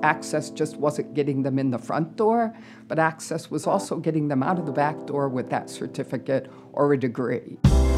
Access just wasn't getting them in the front door, but Access was also getting them out of the back door with that certificate or a degree.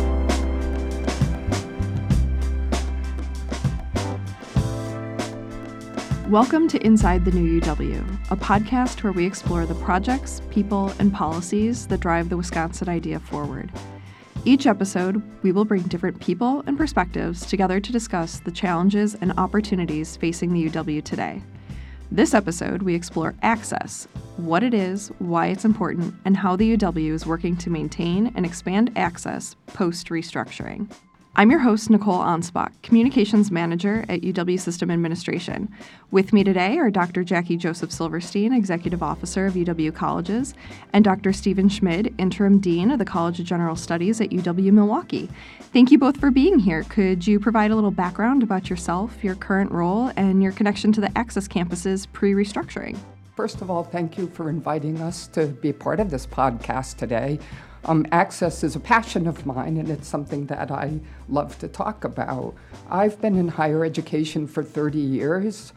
Welcome to Inside the New UW, a podcast where we explore the projects, people, and policies that drive the Wisconsin idea forward. Each episode, we will bring different people and perspectives together to discuss the challenges and opportunities facing the UW today. This episode, we explore Access, what it is, why it's important, and how the UW is working to maintain and expand access post-restructuring. I'm your host, Nicole Ansbach, Communications Manager at UW System Administration. With me today are Dr. Jackie Joseph Silverstein, Executive Officer of UW Colleges, and Dr. Stephen Schmid, Interim Dean of the College of General Studies at UW Milwaukee. Thank you both for being here. Could you provide a little background about yourself, your current role, and your connection to the Access campuses pre-restructuring? First of all, thank you for inviting us to be part of this podcast today. Access is a passion of mine, and it's something that I love to talk about. I've been in higher education for 30 years,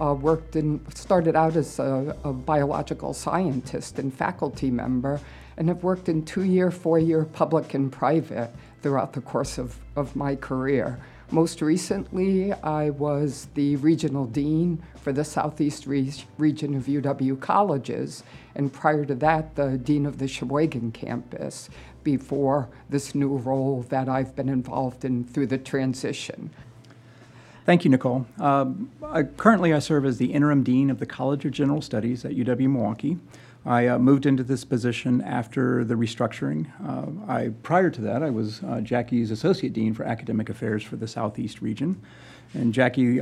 started out as a biological scientist and faculty member, and have worked in 2-year, 4-year public and private throughout the course of my career. Most recently, I was the regional dean for the Southeast region of UW Colleges, and prior to that, the dean of the Sheboygan campus, before this new role that I've been involved in through the transition. Thank you, Nicole. Currently, I serve as the interim dean of the College of General Studies at UW Milwaukee. I moved into this position after the restructuring. Prior to that, I was Jackie's Associate Dean for Academic Affairs for the Southeast region. And Jackie,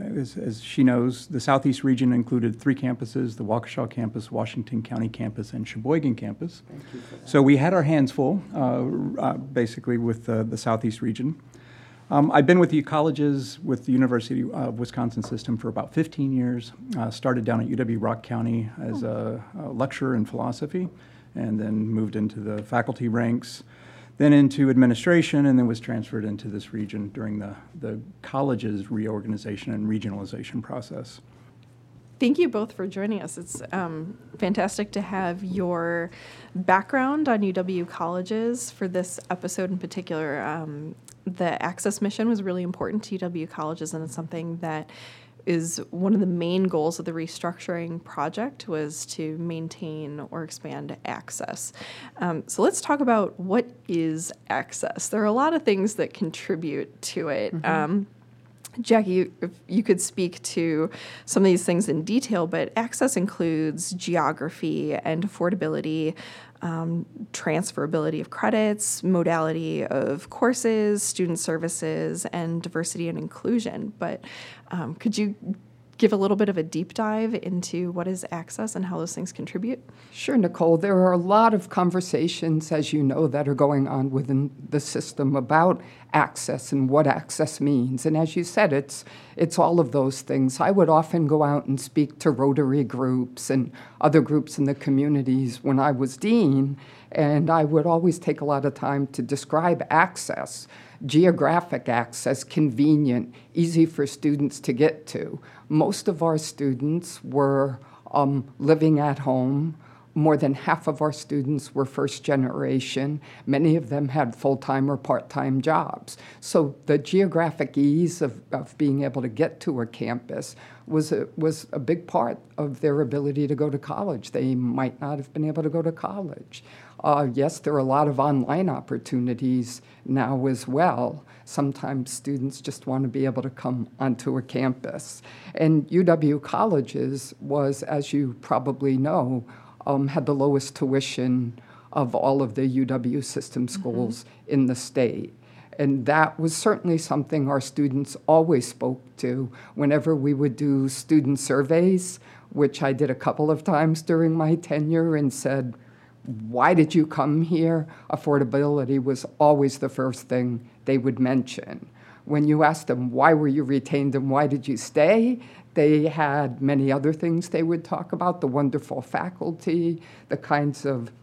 as she knows, the Southeast region included 3 campuses, the Waukesha campus, Washington County campus, and Sheboygan campus. Thank you for that. So we had our hands full, basically, with the Southeast region. I've been with the colleges with the University of Wisconsin system for about 15 years. Started down at UW-Rock County as a lecturer in philosophy, and then moved into the faculty ranks, then into administration, and then was transferred into this region during the college's reorganization and regionalization process. Thank you both for joining us. It's fantastic to have your background on UW Colleges for this episode in particular. The Access mission was really important to UW Colleges, and it's something that is one of the main goals of the restructuring project was to maintain or expand access. So let's talk about what is access. There are a lot of things that contribute to it. Mm-hmm. Jackie, if you could speak to some of these things in detail, but access includes geography and affordability, transferability of credits, modality of courses, student services, and diversity and inclusion. But could you give a little bit of a deep dive into what is access and how those things contribute? Sure, Nicole. There are a lot of conversations, as you know, that are going on within the system about access and what access means. And as you said, it's all of those things. I would often go out and speak to Rotary groups and other groups in the communities when I was dean, and I would always take a lot of time to describe access. Geographic access, convenient, easy for students to get to. Most of our students were living at home. More than half of our students were first generation. Many of them had full-time or part-time jobs. So the geographic ease of being able to get to a campus was a big part of their ability to go to college. They might not have been able to go to college. Yes, there are a lot of online opportunities now as well. Sometimes students just want to be able to come onto a campus. And UW Colleges was, as you probably know, had the lowest tuition of all of the UW system schools in the state. And that was certainly something our students always spoke to whenever we would do student surveys, which I did a couple of times during my tenure, and said, why did you come here? Affordability was always the first thing they would mention. When you asked them, why were you retained and why did you stay? They had many other things they would talk about, the wonderful faculty, the kinds of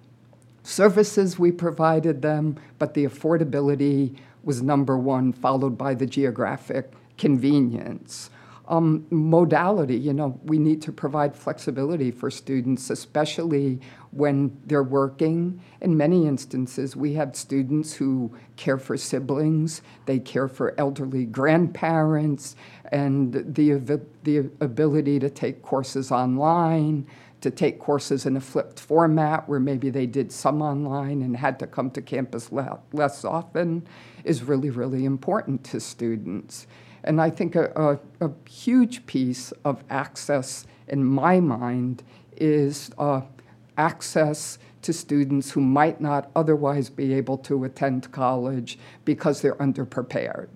services we provided them, but the affordability was number one, followed by the geographic convenience. modality. You know, we need to provide flexibility for students, especially when they're working. In many instances, we have students who care for siblings, they care for elderly grandparents, and the ability to take courses online, to take courses in a flipped format where maybe they did some online and had to come to campus less often is really, really important to students. And I think a huge piece of access in my mind is access to students who might not otherwise be able to attend college because they're underprepared.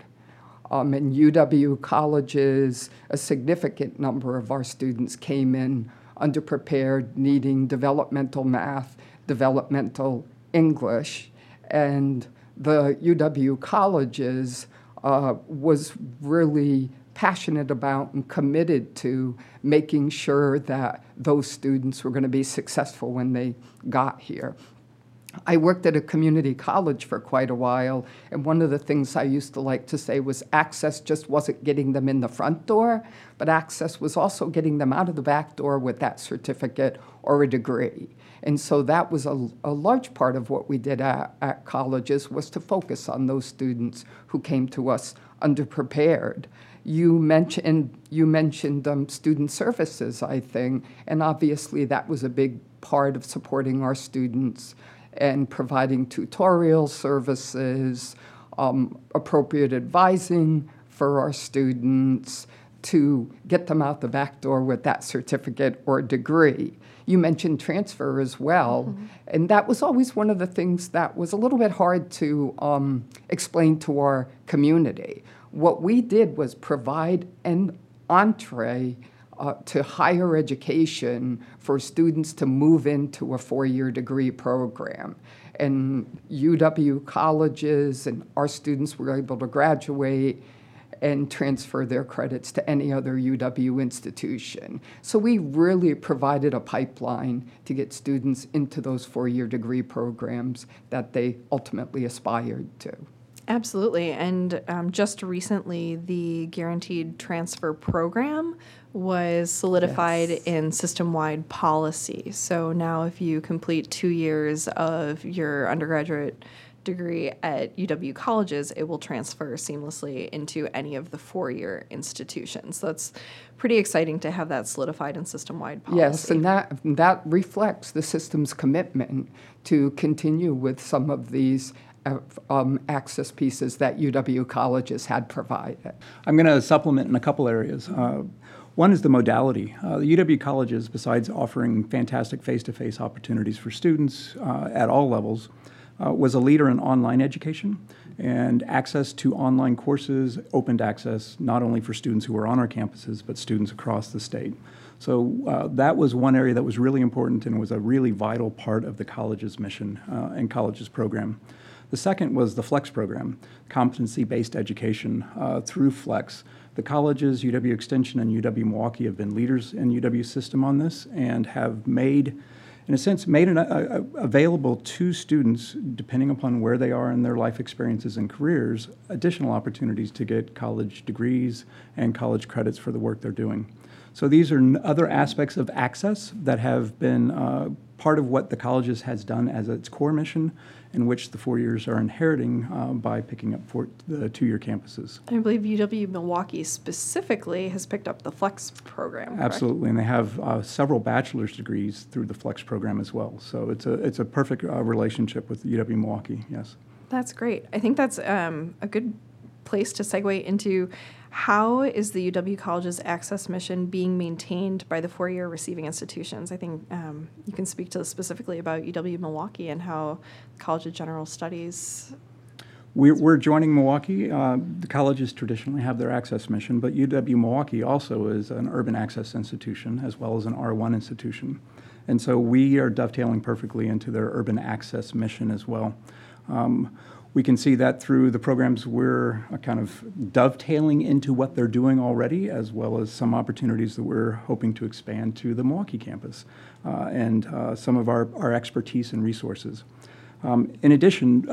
In UW colleges, a significant number of our students came in underprepared, needing developmental math, developmental English, and the UW colleges was really passionate about and committed to making sure that those students were going to be successful when they got here. I worked at a community college for quite a while, and one of the things I used to like to say was access just wasn't getting them in the front door, but access was also getting them out of the back door with that certificate or a degree. And so that was a large part of what we did at colleges, was to focus on those students who came to us underprepared. You mentioned student services, I think, and obviously that was a big part of supporting our students and providing tutorial services, appropriate advising for our students to get them out the back door with that certificate or degree. You mentioned transfer as well, and that was always one of the things that was a little bit hard to explain to our community. What we did was provide an entree to higher education for students to move into a four-year degree program. And UW colleges and our students were able to graduate and transfer their credits to any other UW institution. So we really provided a pipeline to get students into those four-year degree programs that they ultimately aspired to. Absolutely. And just recently, the Guaranteed Transfer Program was solidified in system-wide policy. So now if you complete 2 years of your undergraduate degree at UW colleges, it will transfer seamlessly into any of the four-year institutions. So that's pretty exciting to have that solidified in system-wide policy. Yes, and that reflects the system's commitment to continue with some of these access pieces that UW colleges had provided. I'm going to supplement in a couple areas. One is the modality. The UW colleges, besides offering fantastic face-to-face opportunities for students at all levels, was a leader in online education, and access to online courses opened access not only for students who were on our campuses, but students across the state. So that was one area that was really important and was a really vital part of the college's mission and college's program. The second was the FLEX program, competency-based education through FLEX. The colleges, UW Extension and UW Milwaukee, have been leaders in UW's system on this and have made, in a sense, made it available to students, depending upon where they are in their life experiences and careers, additional opportunities to get college degrees and college credits for the work they're doing. So these are other aspects of access that have been part of what the colleges has done as its core mission, in which the 4 years are inheriting by picking up the two-year campuses. I believe UW Milwaukee specifically has picked up the FLEX program, correct? Absolutely, and they have several bachelor's degrees through the FLEX program as well. So it's a perfect relationship with UW Milwaukee, yes. That's great. I think that's a good place to segue into how is the UW College's access mission being maintained by the four-year receiving institutions? I think you can speak to this specifically about UW Milwaukee and how the College of General Studies. We're joining Milwaukee. The colleges traditionally have their access mission, but UW Milwaukee also is an urban access institution as well as an R1 institution. And so we are dovetailing perfectly into their urban access mission as well. We can see that through the programs we're kind of dovetailing into what they're doing already, as well as some opportunities that we're hoping to expand to the Milwaukee campus and some of our expertise and resources. In addition,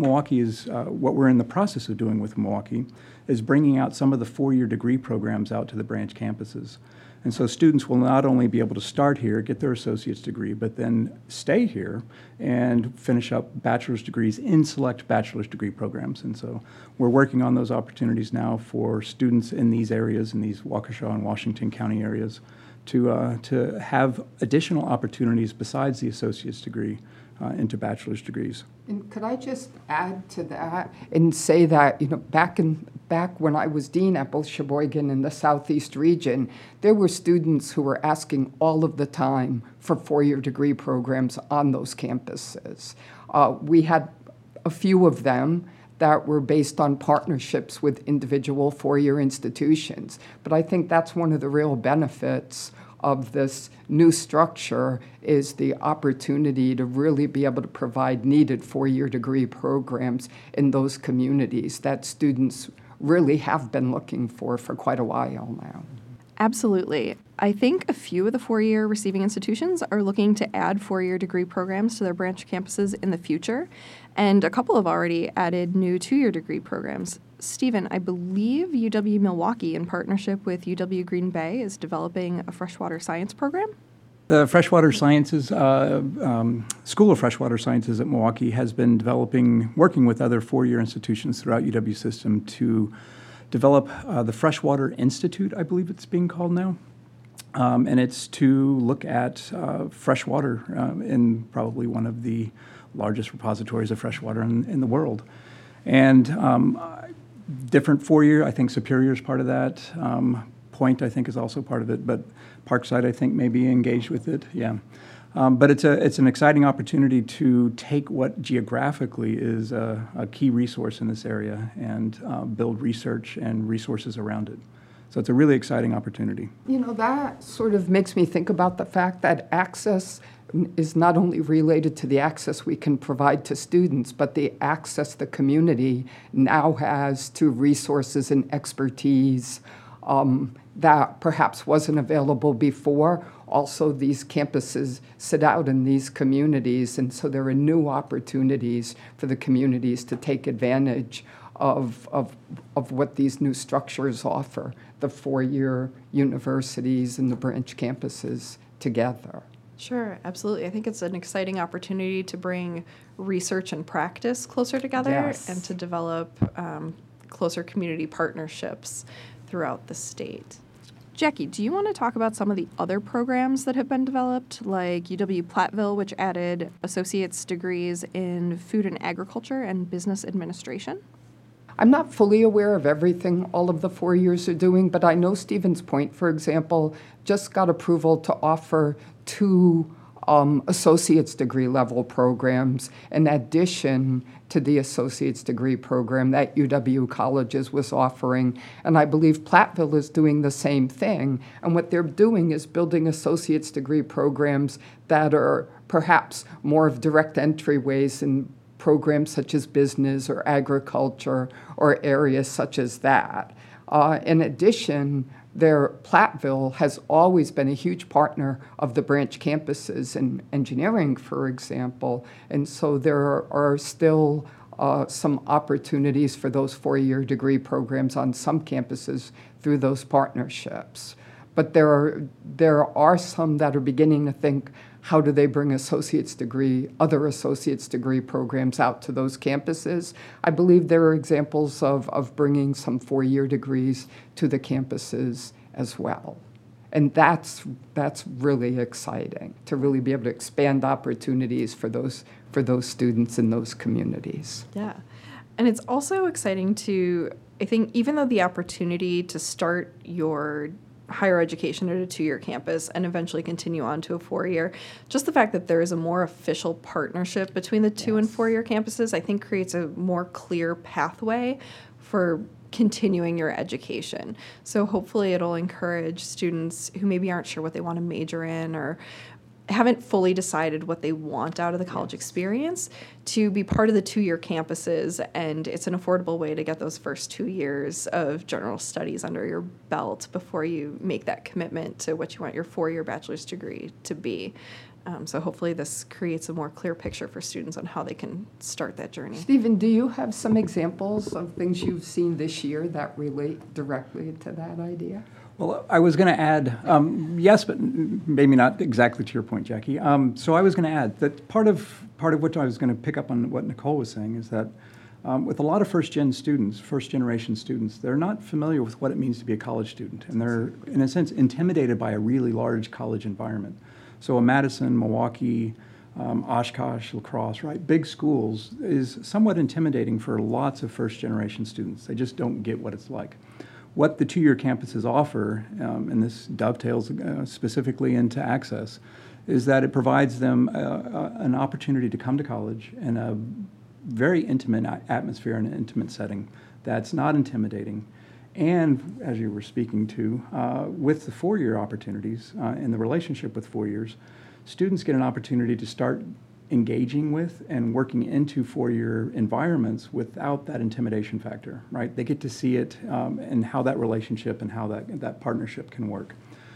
what we're in the process of doing with Milwaukee is bringing out some of the four-year degree programs out to the branch campuses. And so students will not only be able to start here, get their associate's degree, but then stay here and finish up bachelor's degrees in select bachelor's degree programs. And so we're working on those opportunities now for students in these areas, in these Waukesha and Washington County areas, to have additional opportunities besides the associate's degree into bachelor's degrees. And could I just add to that and say that, back when I was dean at both Sheboygan and the Southeast region, there were students who were asking all of the time for four-year degree programs on those campuses. We had a few of them that were based on partnerships with individual four-year institutions. But I think that's one of the real benefits of this new structure is the opportunity to really be able to provide needed four-year degree programs in those communities that students really have been looking for quite a while now. Absolutely. I think a few of the four-year receiving institutions are looking to add four-year degree programs to their branch campuses in the future, and a couple have already added new two-year degree programs. Stephen, I believe UW-Milwaukee, in partnership with UW-Green Bay, is developing a freshwater science program? The Freshwater Sciences, School of Freshwater Sciences at Milwaukee has been working with other four-year institutions throughout UW system to develop the Freshwater Institute, I believe it's being called now. And it's to look at freshwater in probably one of the largest repositories of freshwater in the world. And different four-year, I think Superior is part of that. Point, I think, is also part of it, but Parkside, I think, may be engaged with it, yeah. But it's an exciting opportunity to take what geographically is a key resource in this area and build research and resources around it. So it's a really exciting opportunity. That sort of makes me think about the fact that access is not only related to the access we can provide to students, but the access the community now has to resources and expertise that perhaps wasn't available before. Also, these campuses sit out in these communities, and so there are new opportunities for the communities to take advantage of what these new structures offer, the four-year universities and the branch campuses together. Sure, absolutely. I think it's an exciting opportunity to bring research and practice closer together. Yes. And to develop closer community partnerships throughout the state. Jackie, do you want to talk about some of the other programs that have been developed, like UW-Platteville, which added associate's degrees in food and agriculture and business administration? I'm not fully aware of everything all of the 4 years are doing, but I know Stevens Point, for example, just got approval to offer 2 associate's degree level programs in addition to the associate's degree program that UW Colleges was offering. And I believe Platteville is doing the same thing. And what they're doing is building associate's degree programs that are perhaps more of direct entryways in programs such as business or agriculture or areas such as that. In addition, Platteville has always been a huge partner of the branch campuses in engineering, for example, and so there are still some opportunities for those 4-year degree programs on some campuses through those partnerships. But there are some that are beginning to think, how do they bring other associate's degree programs out to those campuses? I believe there are examples of bringing some 4-year degrees to the campuses as well. And that's really exciting, to really be able to expand opportunities for those students in those communities. Yeah. And it's also exciting to, I think, even though the opportunity to start your higher education at a 2-year campus and eventually continue on to a 4-year, just the fact that there is a more official partnership between the 2 and 4-year campuses, I think creates a more clear pathway for continuing your education. So hopefully it'll encourage students who maybe aren't sure what they want to major in or haven't fully decided what they want out of the college experience to be part of the 2-year campuses, and it's an affordable way to get those first 2 years of general studies under your belt before you make that commitment to what you want your 4-year bachelor's degree to be. So hopefully this creates a more clear picture for students on how they can start that journey. Stephen, do you have some examples of things you've seen this year that relate directly to that idea? Well, I was going to add, yes, but maybe not exactly to your point, Jackie. So I was going to add that part of what I was going to pick up on what Nicole was saying is that with a lot of first-generation students, they're not familiar with what it means to be a college student, and they're, in a sense, intimidated by a really large college environment. So a Madison, Milwaukee, Oshkosh, La Crosse, right, big schools is somewhat intimidating for lots of first-generation students. They just don't get what it's like. What the 2-year campuses offer, and this dovetails specifically into Access, is that it provides them an opportunity to come to college in a very intimate atmosphere and an intimate setting that's not intimidating. And as you were speaking to, with the 4-year opportunities and the relationship with 4 years, students get an opportunity to start engaging with and working into 4-year environments without that intimidation factor, right? They get to see it and how that relationship and how that partnership can work.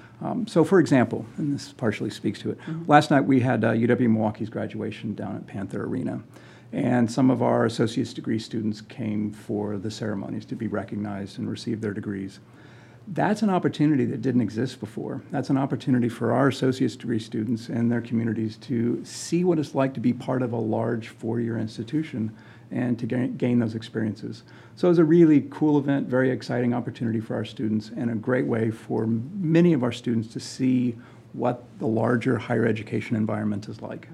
So for example, and this partially speaks to it, last night we had UW-Milwaukee's graduation down at Panther Arena. And some of our associate's degree students came for the ceremonies to be recognized and receive their degrees. That's an opportunity that didn't exist before. That's an opportunity for our associate's degree students and their communities to see what it's like to be part of a large 4-year institution and to gain those experiences. So it was a really cool event, very exciting opportunity for our students, and a great way for many of our students to see what the larger higher education environment is like.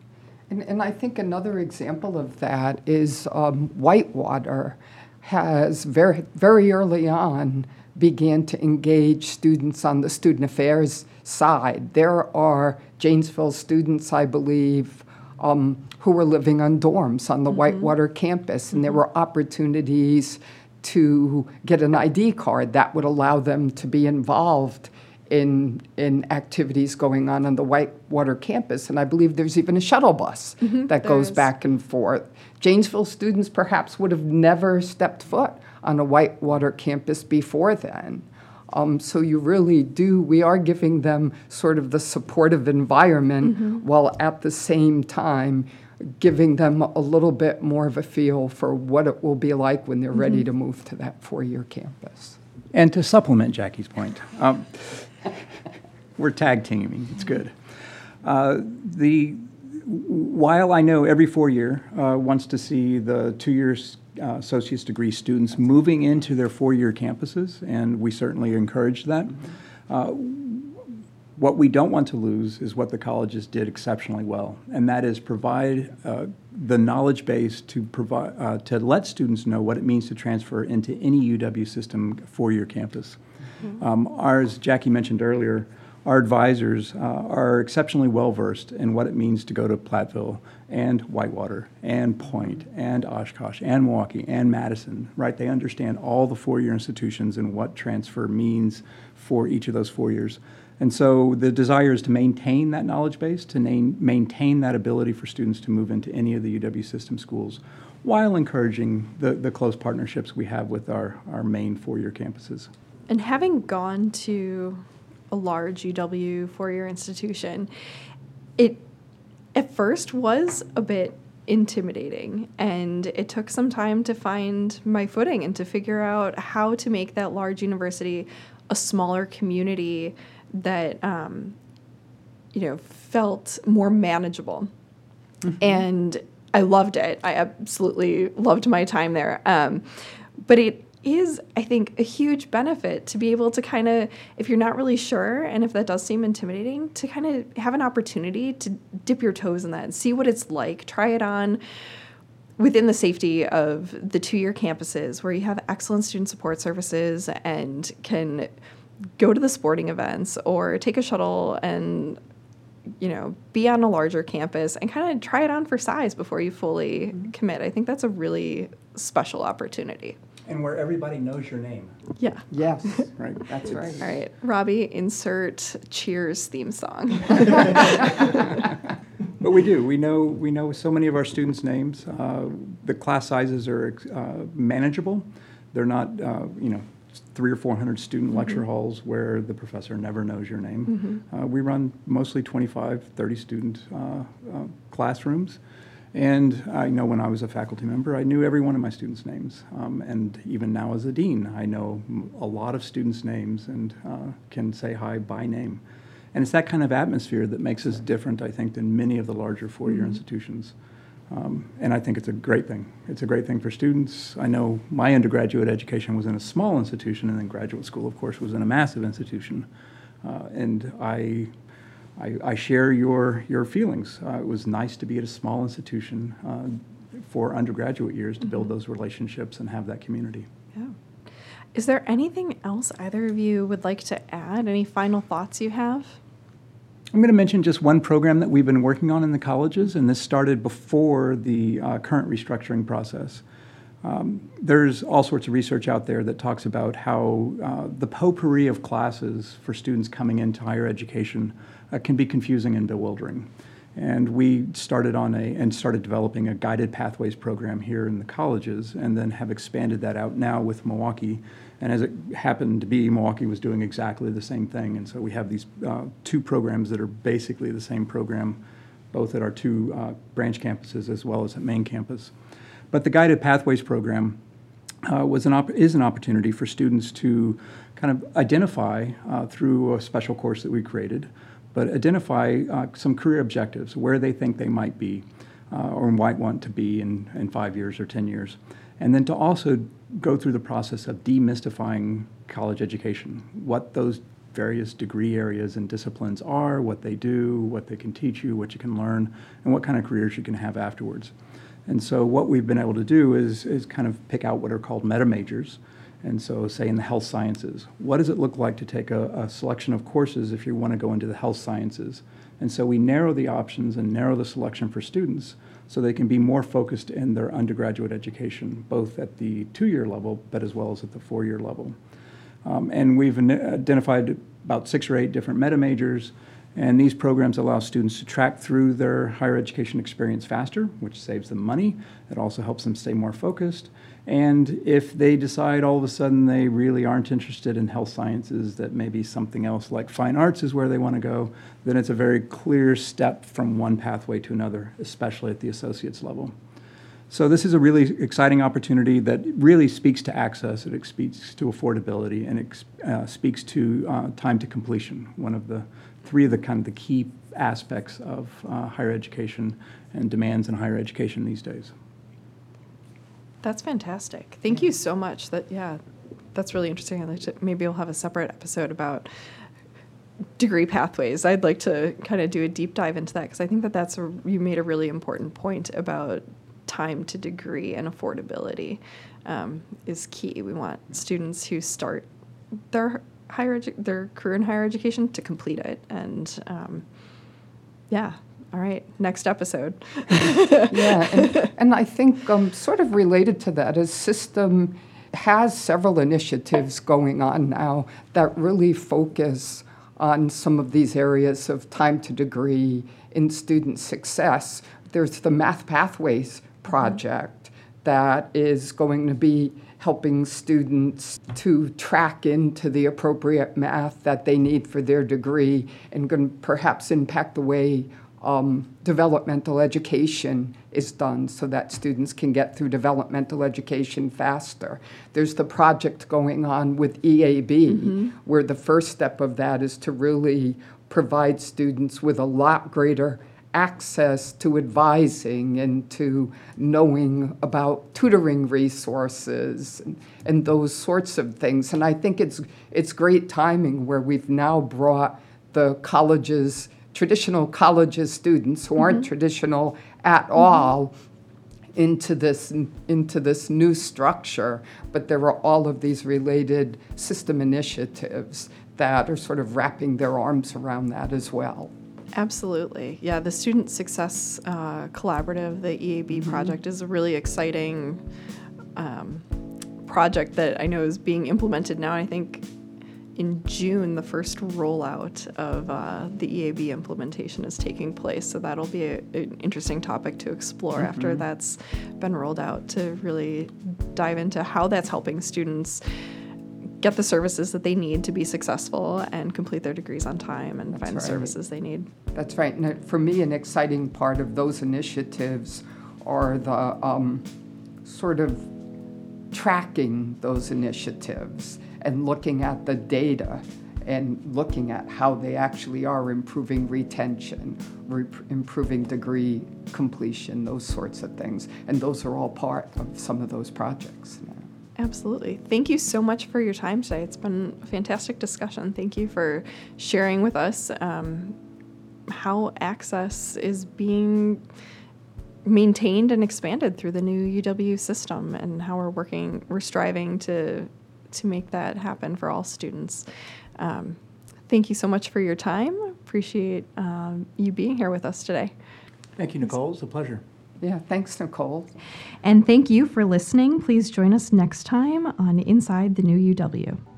And I think another example of that is Whitewater has very early on began to engage students on the student affairs side. There are Janesville students, I believe, who were living on dorms on the Whitewater campus, and there were opportunities to get an ID card that would allow them to be involved in activities going on the Whitewater campus. And I believe there's even a shuttle bus that goes back and forth. Janesville students perhaps would have never stepped foot on a Whitewater campus before then. So you really do, we are giving them sort of the supportive environment while at the same time giving them a little bit more of a feel for what it will be like when they're ready to move to that 4-year campus. And to supplement Jackie's point, we're tag teaming. It's good. While I know every 4-year wants to see the 2-year associate's degree students moving into their 4-year campuses, and we certainly encourage that, what we don't want to lose is what the colleges did exceptionally well, and that is provide the knowledge base to let students know what it means to transfer into any UW system 4-year campus. As Jackie mentioned earlier, our advisors are exceptionally well-versed in what it means to go to Platteville and Whitewater and Point and Oshkosh and Milwaukee and Madison, right? They understand all the 4-year institutions and what transfer means for each of those 4 years. And so the desire is to maintain that knowledge base, to maintain that ability for students to move into any of the UW system schools, while encouraging the close partnerships we have with our main 4-year campuses. And having gone to a large UW 4-year institution, it at first was a bit intimidating, and it took some time to find my footing and to figure out how to make that large university a smaller community that felt more manageable. And I loved it. I absolutely loved my time there. But it is, I think, a huge benefit to be able to kind of, if you're not really sure, and if that does seem intimidating, to kind of have an opportunity to dip your toes in that and see what it's like. Try it on within the safety of the 2-year campuses where you have excellent student support services and can go to the sporting events or take a shuttle and, be on a larger campus and kind of try it on for size before you fully commit. I think that's a really special opportunity. And where everybody knows your name. Yeah. Yes, Right. that's right. All right, Robbie, insert Cheers theme song. But we do. We know so many of our students' names. The class sizes are manageable. They're not, 300 or 400 student lecture halls where the professor never knows your name. We run mostly 25, 30 student classrooms. And I know when I was a faculty member, I knew every one of my students' names. And even now as a dean, I know a lot of students' names and can say hi by name. And it's that kind of atmosphere that makes us different, I think, than many of the larger four-year institutions. And I think it's a great thing. It's a great thing for students. I know my undergraduate education was in a small institution, and then graduate school, of course, was in a massive institution. And I share your feelings. It was nice to be at a small institution for undergraduate years to build those relationships and have that community. Yeah. Is there anything else either of you would like to add? Any final thoughts you have? I'm going to mention just one program that we've been working on in the colleges, and this started before the current restructuring process. There's all sorts of research out there that talks about how the potpourri of classes for students coming into higher education can be confusing and bewildering. And we started developing a guided pathways program here in the colleges, and then have expanded that out now with Milwaukee. And as it happened to be, Milwaukee was doing exactly the same thing. And so we have these two programs that are basically the same program, both at our two branch campuses as well as at main campus. But the guided pathways program is an opportunity for students to kind of identify through a special course that we created, but identify some career objectives, where they think they might be or might want to be in 5 years or 10 years. And then to also go through the process of demystifying college education, what those various degree areas and disciplines are, what they do, what they can teach you, what you can learn, and what kind of careers you can have afterwards. And so what we've been able to do is kind of pick out what are called meta majors. And so say in the health sciences, what does it look like to take a selection of courses if you want to go into the health sciences? And so we narrow the options and narrow the selection for students so they can be more focused in their undergraduate education, both at the 2-year level, but as well as at the 4-year level. And we've identified about 6 or 8 different meta majors, and these programs allow students to track through their higher education experience faster, which saves them money. It also helps them stay more focused. And if they decide all of a sudden they really aren't interested in health sciences, that maybe something else like fine arts is where they want to go, then it's a very clear step from one pathway to another, especially at the associate's level. So this is a really exciting opportunity that really speaks to access, it speaks to affordability, and it speaks to time to completion, one of the 3 of the kind of the key aspects of higher education and demands in higher education these days. That's fantastic. Thank you so much. That's really interesting. I'd like to, maybe we'll have a separate episode about degree pathways. I'd like to kind of do a deep dive into that, because I think that you made a really important point about time to degree and affordability is key. We want students who start their career in higher education to complete it. And all right, next episode. Yeah, and I think sort of related to that is System has several initiatives going on now that really focus on some of these areas of time to degree in student success. There's the Math Pathways project that is going to be helping students to track into the appropriate math that they need for their degree, and going to perhaps impact the way developmental education is done so that students can get through developmental education faster. There's the project going on with EAB, where the first step of that is to really provide students with a lot greater access to advising and to knowing about tutoring resources and those sorts of things. And I think it's great timing where we've now brought the colleges, traditional colleges students who aren't traditional at all into this new structure, but there are all of these related system initiatives that are sort of wrapping their arms around that as well. Absolutely. Yeah, the Student Success Collaborative, the EAB project, is a really exciting project that I know is being implemented now. I think in June, the first rollout of the EAB implementation is taking place. So that'll be an interesting topic to explore after that's been rolled out, to really dive into how that's helping students get the services that they need to be successful and complete their degrees on time and find the services they need. That's right. And for me, an exciting part of those initiatives are the sort of tracking those initiatives and looking at the data and looking at how they actually are improving retention, improving degree completion, those sorts of things. And those are all part of some of those projects now. Absolutely. Thank you so much for your time today. It's been a fantastic discussion. Thank you for sharing with us how access is being maintained and expanded through the new UW system, and how we're striving to make that happen for all students. Thank you so much for your time. Appreciate you being here with us today. Thank you, Nicole. It's a pleasure. Yeah, thanks, Nicole. And thank you for listening. Please join us next time on Inside the New UW.